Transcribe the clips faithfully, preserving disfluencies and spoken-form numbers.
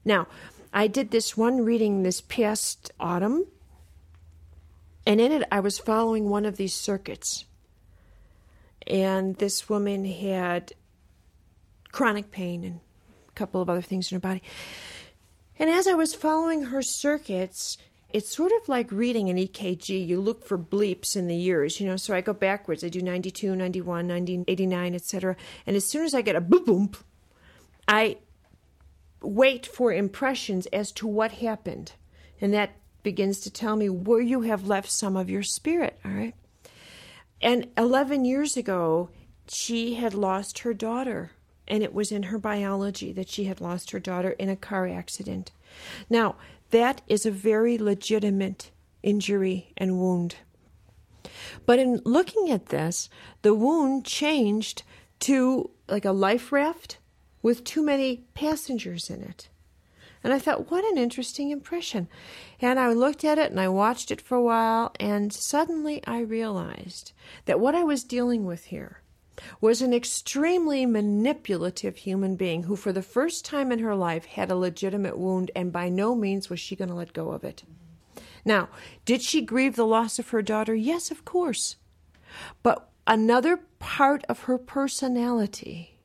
Now, I did this one reading this past autumn, and in it I was following one of these circuits. And this woman had chronic pain and a couple of other things in her body. And as I was following her circuits, it's sort of like reading an E K G. You look for bleeps in the years, you know, so I go backwards. I do ninety-two, ninety-one, nineteen eighty-nine, et cetera. And as soon as I get a boom, boom, I wait for impressions as to what happened. And that begins to tell me where you have left some of your spirit, all right? And eleven years ago, she had lost her daughter, and it was in her biology that she had lost her daughter in a car accident. Now, that is a very legitimate injury and wound. But in looking at this, the wound changed to like a life raft with too many passengers in it. And I thought, what an interesting impression. And I looked at it and I watched it for a while, and suddenly I realized that what I was dealing with here was an extremely manipulative human being who for the first time in her life had a legitimate wound, and by no means was she going to let go of it. Now, did she grieve the loss of her daughter? Yes, of course. But another part of her personality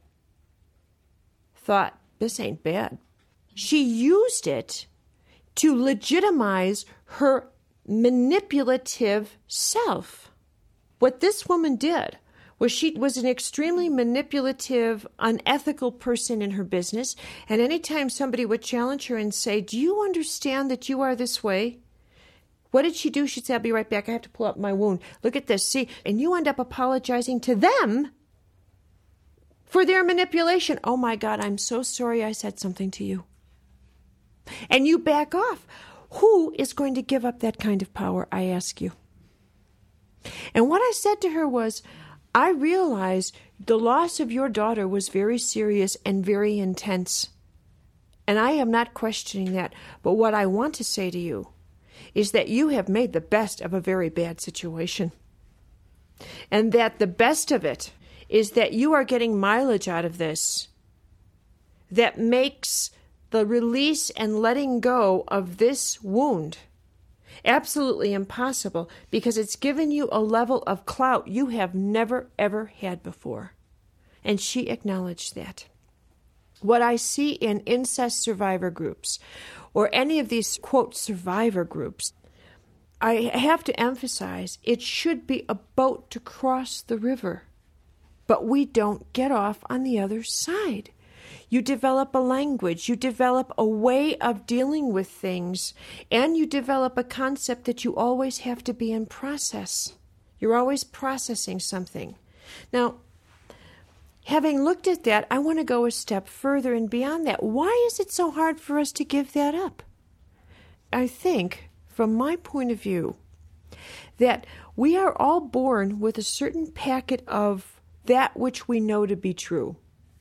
thought, this ain't bad. She used it to legitimize her manipulative self. What this woman did was she was an extremely manipulative, unethical person in her business, and anytime somebody would challenge her and say, do you understand that you are this way? What did she do? She'd say, I'll be right back. I have to pull up my wound. Look at this. See, and you end up apologizing to them for their manipulation. Oh my God, I'm so sorry I said something to you. And you back off. Who is going to give up that kind of power, I ask you? And what I said to her was, I realize the loss of your daughter was very serious and very intense. And I am not questioning that. But what I want to say to you is that you have made the best of a very bad situation. And that the best of it is that you are getting mileage out of this that makes the release and letting go of this wound absolutely impossible, because it's given you a level of clout you have never, ever had before. And she acknowledged that. What I see in incest survivor groups, or any of these, quote, survivor groups, I have to emphasize, it should be a boat to cross the river. But we don't get off on the other side. You develop a language, you develop a way of dealing with things, and you develop a concept that you always have to be in process. You're always processing something. Now, having looked at that, I want to go a step further and beyond that. Why is it so hard for us to give that up? I think, from my point of view, that we are all born with a certain packet of that which we know to be true.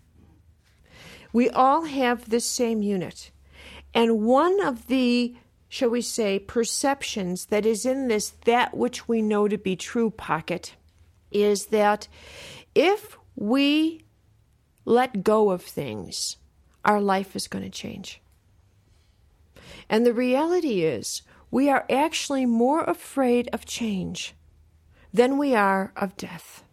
We all have this same unit. And one of the, shall we say, perceptions that is in this that which we know to be true pocket is that if we let go of things, our life is going to change. And the reality is, we are actually more afraid of change than we are of death.